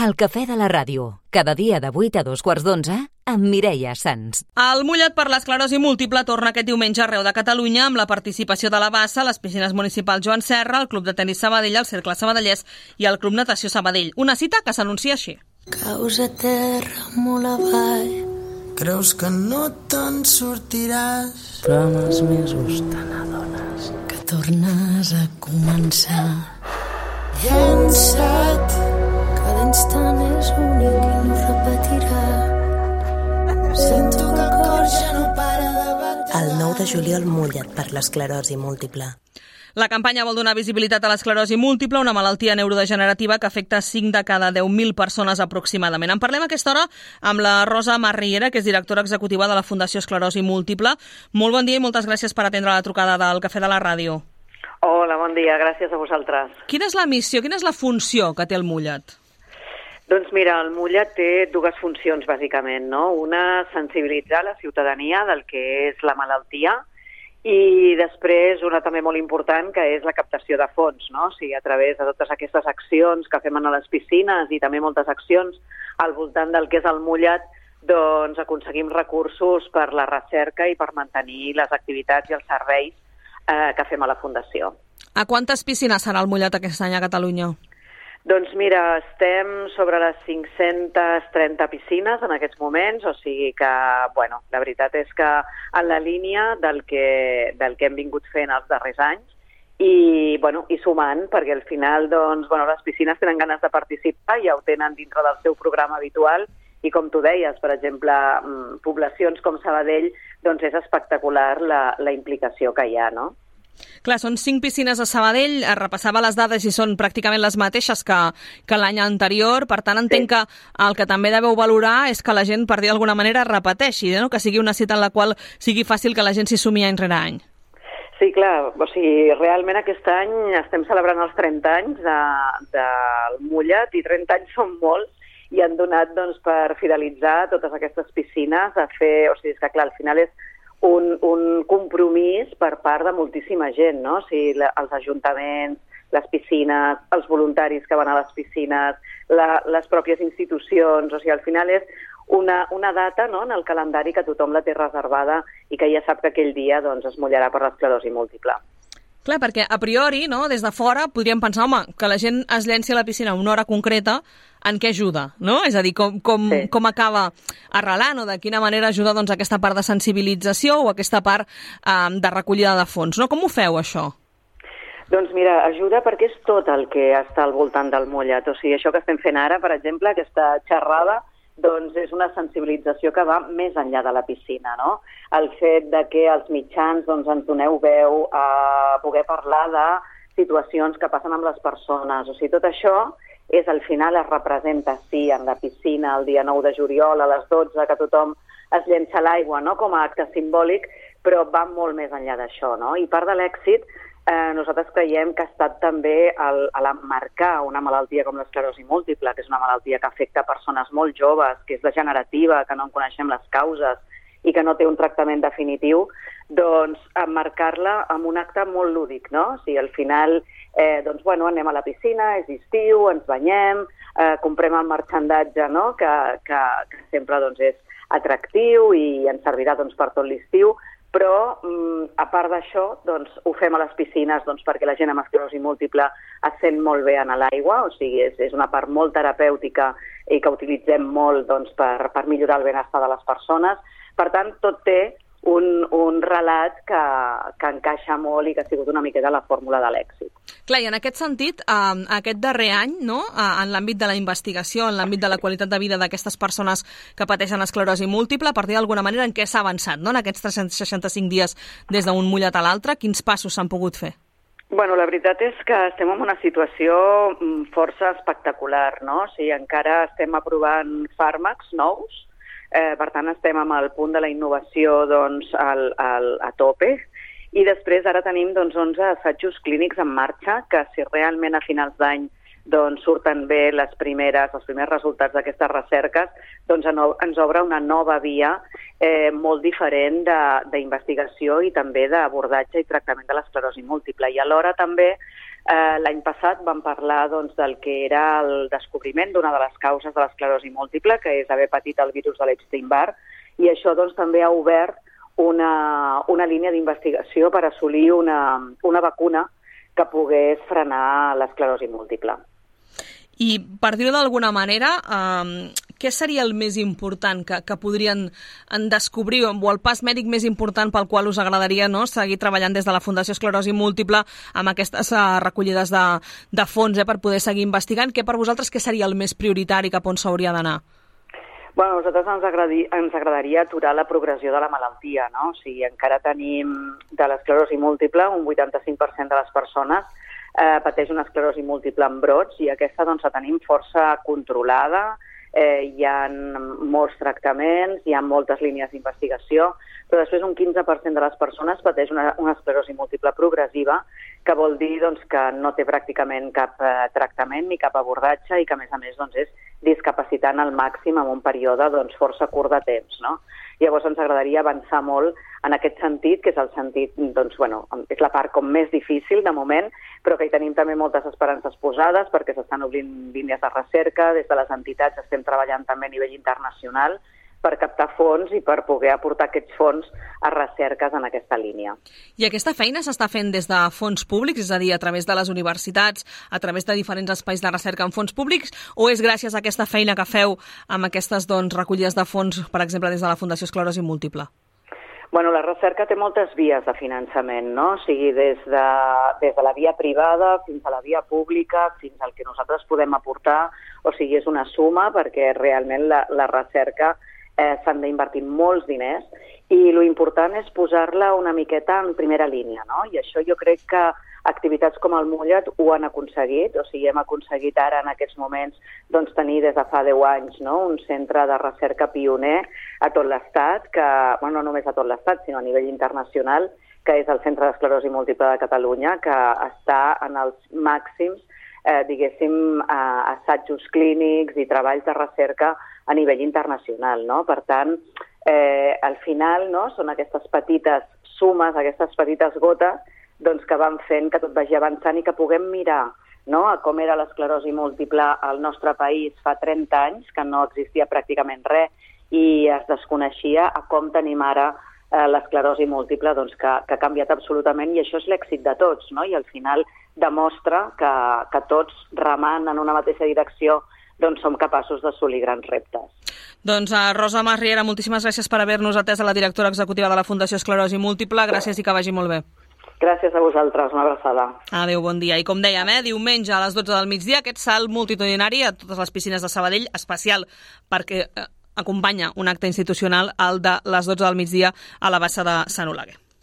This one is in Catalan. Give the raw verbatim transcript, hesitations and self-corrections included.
El cafè de la ràdio, cada dia de vuit a dos quarts d'onze, amb Mireia Sans. El mullet per l'esclerosi múltiple torna aquest diumenge arreu de Catalunya amb la participació de la Bassa, les piscines municipals Joan Serra, el Club de Tenis Sabadell, el Cercle Sabadellès i el Club Natació Sabadell. Una cita que s'anuncia així. Caus a terra molt avall, creus que no te'n sortiràs, però amb els mesos te n'adones que tornes a començar. Llença't, cada instant és únic i no repetirà. Sento que el cor ja no para de bategar. El nou de juliol, mullet per l'esclerosi múltiple. La campanya vol donar visibilitat a l'esclerosi múltiple, una malaltia neurodegenerativa que afecta cinc de cada deu mil persones aproximadament. En parlem a aquesta hora amb la Rosa Marriera, que és directora executiva de la Fundació Esclerosi Múltiple. Molt bon dia i moltes gràcies per atendre la trucada del Cafè de la Ràdio. Hola, bon dia, gràcies a vosaltres. Quina és la missió, quina és la funció que té el mullet? Doncs mira, el mullet té dues funcions, bàsicament, no? Una, sensibilitzar la ciutadania del que és la malaltia, i després una també molt important, que és la captació de fons, no? O sigui, a través de totes aquestes accions que fem a les piscines i també moltes accions al voltant del que és el mullet, doncs aconseguim recursos per la recerca i per mantenir les activitats i els serveis eh, que fem a la Fundació. A quantes piscines serà el mullet aquest any a Catalunya? Doncs mira, estem sobre les cinc-centes trenta piscines en aquests moments, o sigui que, bueno, la veritat és que en la línia del que, del que hem vingut fent els darrers anys i, bueno, i sumant, perquè al final, doncs, bueno, les piscines tenen ganes de participar, ja ho tenen dintre del seu programa habitual i, com tu deies, per exemple, poblacions com Sabadell, doncs és espectacular la, la implicació que hi ha, no? Clar, són cinc piscines a Sabadell, repassava les dades i són pràcticament les mateixes que, que l'any anterior, per tant entenc sí. que el que també deveu valorar és que la gent, per dir d'alguna manera, repeteixi, no? Que sigui una cita en la qual sigui fàcil que la gent s'hi sumi any rere any. Sí, clar, o sigui, realment aquest any estem celebrant els trenta anys de, del mullet i trenta anys són molts i han donat, doncs, per fidelitzar totes aquestes piscines a fer, o sigui, és que clar, al final és Un, un compromís per part de moltíssima gent, no? O sigui, la, els ajuntaments, les piscines, els voluntaris que van a les piscines, la, les pròpies institucions, o sigui, al final és una, una data, no?, en el calendari que tothom la té reservada i que ja sap que aquell dia, doncs, es mullarà per l'esclerosi múltiple. Clar, perquè a priori, no, des de fora, podríem pensar, home, que la gent es llenci a la piscina a una hora concreta, en què ajuda, no? És a dir, com, com, sí. com acaba arrelant o de quina manera ajuda, doncs, aquesta part de sensibilització o aquesta part eh, de recollida de fons, no? Com ho feu, això? Doncs mira, ajuda perquè és tot el que està al voltant del mullet. O sigui, això que estem fent ara, per exemple, aquesta xerrada, doncs és una sensibilització que va més enllà de la piscina, no? El fet de que els mitjans, doncs, ens doneu veu a poder parlar de situacions que passen amb les persones. O sigui, tot això és, al final, es representa, sí, en la piscina el dia nou de juliol a les dotze, que tothom es llença a l'aigua, no?, com a acte simbòlic, però va molt més enllà d'això, no? I part de l'èxit, eh, nosaltres creiem que ha estat també el, l'emmarcar una malaltia com l'esclerosi múltiple, que és una malaltia que afecta persones molt joves, que és degenerativa, que no en coneixem les causes i que no té un tractament definitiu, doncs emmarcar-la amb un acte molt lúdic, no? O sigui, al final, eh, doncs, bueno, anem a la piscina, és estiu, ens banyem, eh, comprem el marxandatge, no?, que, que, que sempre, doncs, és atractiu i ens servirà, doncs, per tot l'estiu, però mm, a part d'això, doncs, ho fem a les piscines, doncs, perquè la gent amb esclerosi múltiple es sent molt bé en l'aigua, o sigui, és, és una part molt terapèutica i que utilitzem molt, doncs, per, per millorar el benestar de les persones. Per tant, tot té un, un relat que, que encaixa molt i que ha sigut una miqueta la fórmula de l'èxit. Clar, i en aquest sentit, eh, aquest darrer any, no?, eh, en l'àmbit de la investigació, en l'àmbit de la qualitat de vida d'aquestes persones que pateixen esclerosi múltiple, a partir d'alguna manera, en què s'ha avançat, no?, en aquests tres-cents seixanta-cinc dies des d'un mullet a l'altre, quins passos s'han pogut fer? Bueno, la veritat és que estem en una situació força espectacular, no? O sigui, encara estem aprovant fàrmacs nous, eh, per tant estem amb el punt de la innovació, doncs, al, al, a tope, i després ara tenim, doncs, onze assajos clínics en marxa que, si realment a finals d'any, doncs, surten bé les primeres, els primers resultats d'aquestes recerques, doncs ens obre una nova via eh, molt diferent de, d'investigació i també d'abordatge i tractament de l'esclerosi múltiple. I alhora també Eh, l'any passat vam parlar doncs, del que era el descobriment d'una de les causes de l'esclerosi múltiple, que és haver patit el virus de l'Epstein-Barr, i això doncs, també ha obert una, una línia d'investigació per assolir una, una vacuna que pogués frenar l'esclerosi múltiple. I, per dir-ho d'alguna manera, eh, què seria el més important que, que podrien descobrir, o el pas mèdic més important pel qual us agradaria, no, seguir treballant des de la Fundació Esclerosi Múltiple amb aquestes uh, recollides de, de fons eh, per poder seguir investigant? Què per vosaltres què seria el més prioritari, cap on s'hauria d'anar? Bueno, a nosaltres ens, agradi, ens agradaria aturar la progressió de la malaltia, no? O sigui, encara tenim de l'esclerosi múltiple un vuitanta-cinc per cent de les persones eh, pateix una esclerosi múltiple en brots, i aquesta doncs la tenim força controlada. Eh, hi ha molts tractaments, hi ha moltes línies d'investigació, però després un quinze per cent de les persones pateix una, una esclerosi múltiple progressiva, que vol dir doncs, que no té pràcticament cap eh, tractament ni cap abordatge, i que a més a més doncs, és discapacitant al màxim en un període doncs, força curt de temps, no? Llavors ens agradaria avançar molt en aquest sentit, que és el sentit, doncs, bueno, és la part com més difícil de moment, però que hi tenim també moltes esperances posades perquè s'estan obrint línies de recerca, des de les entitats estem treballant també a nivell internacional per captar fons i per poder aportar aquests fons a recerques en aquesta línia. I aquesta feina s'està fent des de fons públics, és a dir, a través de les universitats, a través de diferents espais de recerca en fons públics, o és gràcies a aquesta feina que feu amb aquestes doncs, recollides de fons, per exemple, des de la Fundació Esclerosi Múltiple? Bueno, la recerca té moltes vies de finançament, no? O sigui, des de, des de la via privada fins a la via pública, fins al que nosaltres podem aportar, o sigui, és una suma perquè realment la, la recerca eh, s'han d'invertir molts diners, i lo important és posar-la una miqueta en primera línia, no? I això jo crec que activitats com el Mullet ho han aconseguit, o sigui, hem aconseguit ara en aquests moments doncs, tenir des de fa deu anys no? un centre de recerca pioner a tot l'Estat, que, bueno, no només a tot l'Estat, sinó a nivell internacional, que és el Centre d'Esclerosi Múltiple de Catalunya, que està en els màxims, eh, diguéssim, eh, assajos clínics i treballs de recerca a nivell internacional, no? Per tant, eh, al final no? són aquestes petites sumes, aquestes petites gotes doncs, que van fent que tot vagi avançant i que puguem mirar no? a com era l'esclerosi múltiple al nostre país fa trenta anys, que no existia pràcticament res i es desconeixia, a com tenim ara eh, l'esclerosi múltiple doncs, que, que ha canviat absolutament, i això és l'èxit de tots, no? I al final demostra que, que tots remant en una mateixa direcció doncs som capaços d'assolir grans reptes. Doncs uh, Rosa Mas Riera, moltíssimes gràcies per haver-nos atès, a la directora executiva de la Fundació Esclerosi Múltiple. Gràcies i que vagi molt bé. Gràcies a vosaltres, una abraçada. Adéu, bon dia. I com dèiem, eh, diumenge a les dotze del migdia, aquest salt multitudinari a totes les piscines de Sabadell, especial perquè eh, acompanya un acte institucional, el de les dotze del migdia a la bassa de Sant Oleguer.